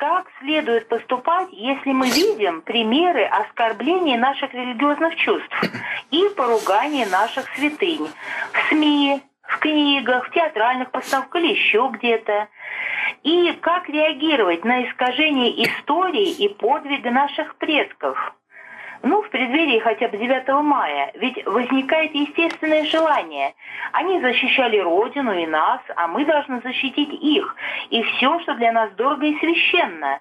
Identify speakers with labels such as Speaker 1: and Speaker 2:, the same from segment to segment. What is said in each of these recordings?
Speaker 1: как следует поступать, если мы видим примеры оскорбления наших религиозных чувств и поругания наших святынь в СМИ, в книгах, в театральных постановках или еще где-то? И как реагировать на искажение истории и подвига наших предков? Ну, в преддверии хотя бы 9 мая. Ведь возникает естественное желание. Они защищали Родину и нас, а мы должны защитить их. И все, что для нас дорого и священно.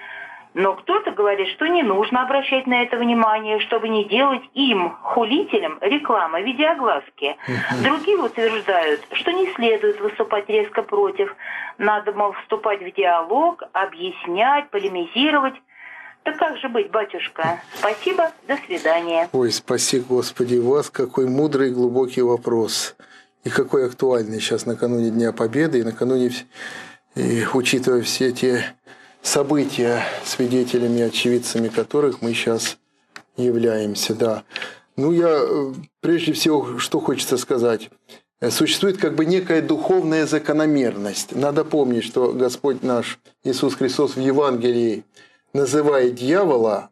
Speaker 1: Но кто-то говорит, что не нужно обращать на это внимание, чтобы не делать им, хулителям, рекламы в виде огласки. Другие утверждают, что не следует выступать резко против. Надо, мол, вступать в диалог, объяснять, полемизировать. Так как же быть, батюшка? Спасибо, до свидания.
Speaker 2: Ой, спаси Господи вас, какой мудрый и глубокий вопрос. И какой актуальный сейчас накануне Дня Победы, и накануне, и учитывая все те события, свидетелями, очевидцами которых мы сейчас являемся. Да. Ну, я прежде всего, что хочется сказать. Существует как бы некая духовная закономерность. Надо помнить, что Господь наш Иисус Христос в Евангелии называет дьявола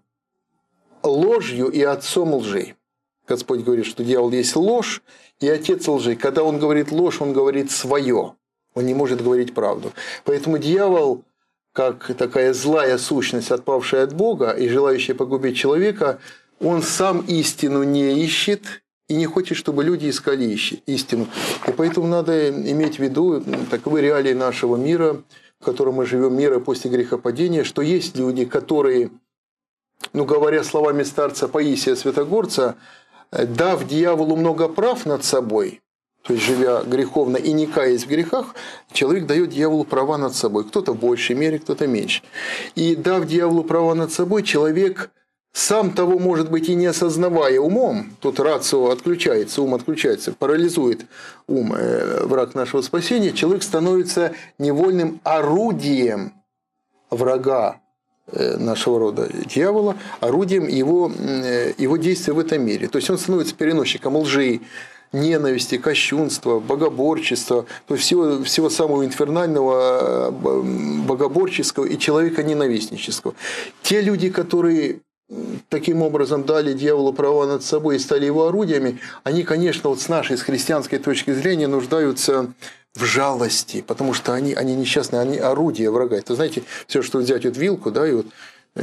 Speaker 2: ложью и отцом лжи. Господь говорит, что дьявол есть ложь и отец лжи. Когда он говорит ложь, он говорит свое. Он не может говорить правду. Поэтому дьявол, как такая злая сущность, отпавшая от Бога и желающая погубить человека, он сам истину не ищет и не хочет, чтобы люди искали истину. И поэтому надо иметь в виду таковы реалии нашего мира, в котором мы живем, мира после грехопадения, что есть люди, которые, ну, говоря словами старца Паисия Святогорца, дав дьяволу много прав над собой, то есть живя греховно и не каясь в грехах, человек дает дьяволу права над собой. Кто-то в большей мере, кто-то меньше. И дав дьяволу права над собой, человек, сам того, может быть, и не осознавая умом, тут рацио отключается, ум отключается, парализует ум, враг нашего спасения, человек становится невольным орудием врага нашего рода дьявола, орудием его действия в этом мире. То есть он становится переносчиком лжи, ненависти, кощунства, богоборчества, то есть всего самого инфернального, богоборческого и человека-ненавистнического. Те люди, которые таким образом дали дьяволу права над собой и стали его орудиями, они, конечно, вот с нашей, с христианской точки зрения нуждаются в жалости, потому что они несчастные, они орудия врага. Это, знаете, все, что взять вот вилку, да, и вот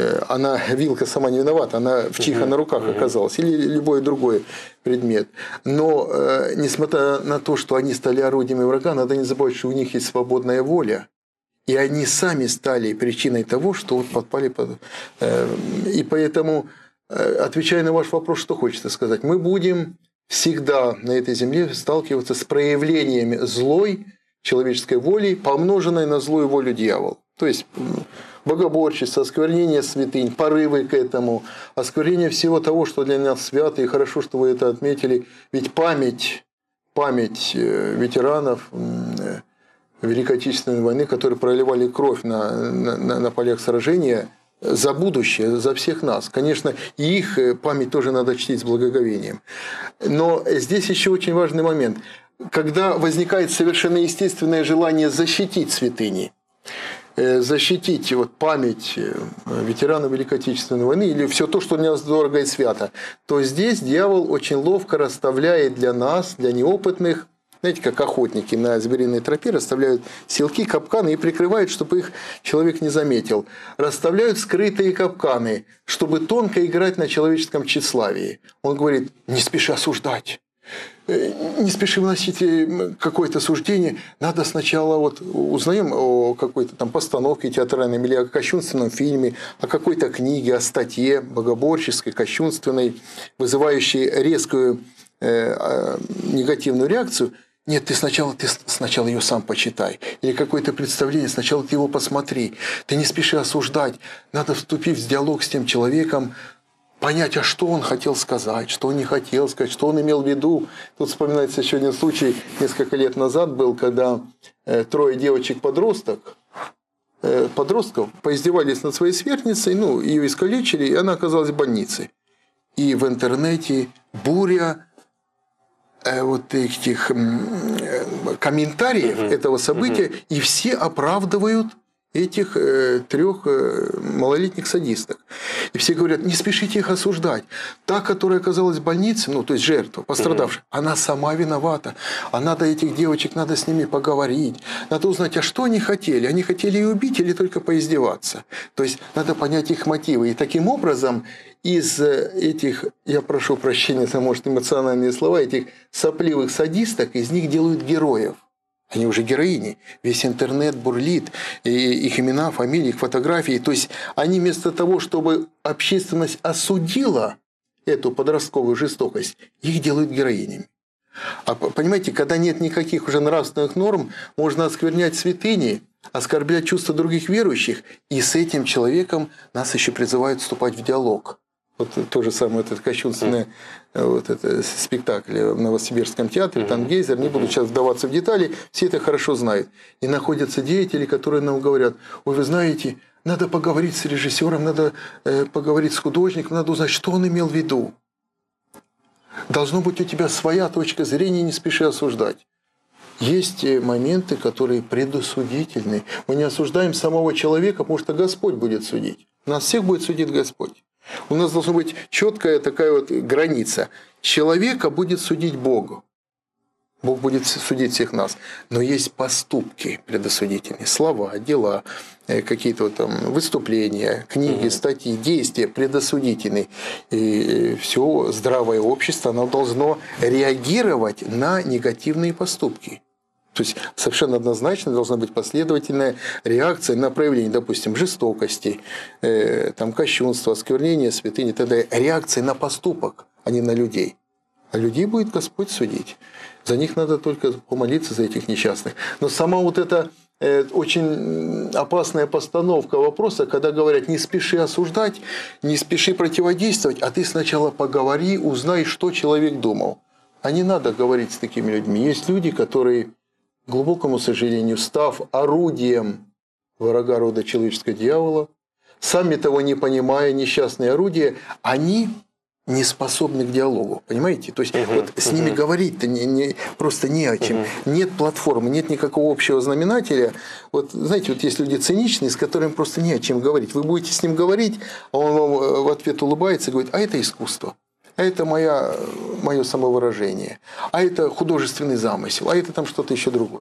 Speaker 2: вилка сама не виновата, она в чиха на руках оказалась, или любой другой предмет. Но, несмотря на то, что они стали орудиями врага, надо не забывать, что у них есть свободная воля. И они сами стали причиной того, что вот подпали под... И поэтому, отвечая на ваш вопрос, что хочется сказать, мы будем всегда на этой земле сталкиваться с проявлениями злой человеческой воли, помноженной на злую волю дьявола. То есть богоборчество, осквернение святынь, порывы к этому, осквернение всего того, что для нас свято, и хорошо, что вы это отметили, ведь память ветеранов Великой Отечественной войны, которые проливали кровь на полях сражения за будущее, за всех нас. Конечно, и их память тоже надо чтить с благоговением. Но здесь еще очень важный момент. Когда возникает совершенно естественное желание защитить святыни, защитить вот память ветеранов Великой Отечественной войны или все то, что для нас дорого и свято, то здесь дьявол очень ловко расставляет для нас, для неопытных, знаете, как охотники на звериной тропе расставляют селки, капканы и прикрывают, чтобы их человек не заметил. Расставляют скрытые капканы, чтобы тонко играть на человеческом тщеславии. Он говорит, не спеши осуждать, не спеши выносить какое-то суждение. Надо сначала вот узнаем о какой-то там постановке театральной или о кощунственном фильме, о какой-то книге, о статье богоборческой, кощунственной, вызывающей резкую негативную реакцию. Нет, ты сначала ее сам почитай. Или какое-то представление, сначала ты его посмотри. Ты не спеши осуждать. Надо, вступив в диалог с тем человеком, понять, а что он хотел сказать, что он не хотел сказать, что он имел в виду. Тут вспоминается еще один случай, несколько лет назад был, когда 3 девочек-подростков поиздевались над своей сверстницей, ее искалечили, и она оказалась в больнице. И в интернете буря вот этих комментариев этого события, и все оправдывают этих 3 малолетних садисток. И все говорят, не спешите их осуждать. Та, которая оказалась в больнице, ну, то есть жертва, пострадавшая, она сама виновата. А надо этих девочек, надо с ними поговорить. Надо узнать, а что они хотели? Они хотели ее убить или только поиздеваться? То есть, надо понять их мотивы. И таким образом, из этих, я прошу прощения за, может, эмоциональные слова, этих сопливых садисток, из них делают героев. Они уже героини. Весь интернет бурлит. И их имена, фамилии, их фотографии. То есть, они вместо того, чтобы общественность осудила эту подростковую жестокость, их делают героинями. А понимаете, когда нет никаких уже нравственных норм, можно осквернять святыни, оскорблять чувства других верующих, и с этим человеком нас еще призывают вступать в диалог. Вот то же самое, этот кощунственный вот это, спектакль в Новосибирском театре, Тангейзер, не буду сейчас вдаваться в детали, все это хорошо знают. И находятся деятели, которые нам говорят, ой, вы знаете, надо поговорить с режиссером, надо поговорить с художником, надо узнать, что он имел в виду. Должно быть у тебя своя точка зрения, не спеши осуждать. Есть моменты, которые предосудительны. Мы не осуждаем самого человека, потому что Господь будет судить. Нас всех будет судить Господь. У нас должна быть четкая такая вот граница. Человека будет судить Бог. Бог будет судить всех нас. Но есть поступки предосудительные. Слова, дела, какие-то вот там выступления, книги, статьи, действия предосудительные. И все здравое общество, оно должно реагировать на негативные поступки. То есть совершенно однозначно должна быть последовательная реакция на проявление, допустим, жестокости, там, кощунства, осквернения святыни и так далее. Реакция на поступок, а не на людей. А людей будет Господь судить. За них надо только помолиться, за этих несчастных. Но сама вот эта очень опасная постановка вопроса, когда говорят, не спеши осуждать, не спеши противодействовать, а ты сначала поговори, узнай, что человек думал. А не надо говорить с такими людьми. Есть люди, которые, к глубокому сожалению, став орудием врага рода человеческого дьявола, сами того не понимая, несчастные орудия, они не способны к диалогу, понимаете? То есть вот с ними говорить-то просто не о чем. Нет платформы, нет никакого общего знаменателя. Вот знаете, вот есть люди циничные, с которыми просто не о чем говорить. Вы будете с ним говорить, а он вам в ответ улыбается и говорит, а это искусство. А это мое самовыражение, а это художественный замысел, а это там что-то еще другое.